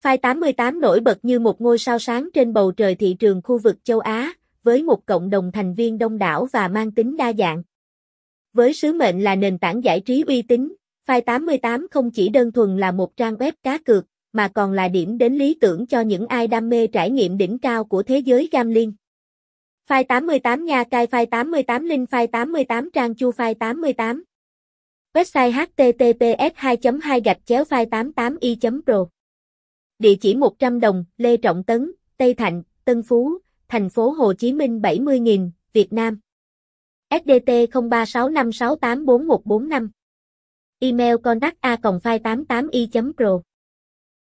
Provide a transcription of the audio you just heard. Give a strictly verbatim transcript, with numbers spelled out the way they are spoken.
File tám mươi tám nổi bật như một ngôi sao sáng trên bầu trời thị trường khu vực châu Á, với một cộng đồng thành viên đông đảo và mang tính đa dạng. Với sứ mệnh là nền tảng giải trí uy tín, File tám mươi tám không chỉ đơn thuần là một trang web cá cược, mà còn là điểm đến lý tưởng cho những ai đam mê trải nghiệm đỉnh cao của thế giới gambling. File tám mươi tám nha cai File tám mươi tám Link File tám mươi tám Trang Chu File tám mươi tám Website h t t p s hai chấm hai gạch chéo file tám mươi tám i chấm pro Địa chỉ một trăm đồng, Lê Trọng Tấn, Tây Thạnh, Tân Phú, Thành phố Hồ Chí Minh bảy mươi nghìn, Việt Nam. ét đê tê không ba sáu năm sáu tám bốn một bốn năm. Email contact a còng file tám mươi tám i chấm pro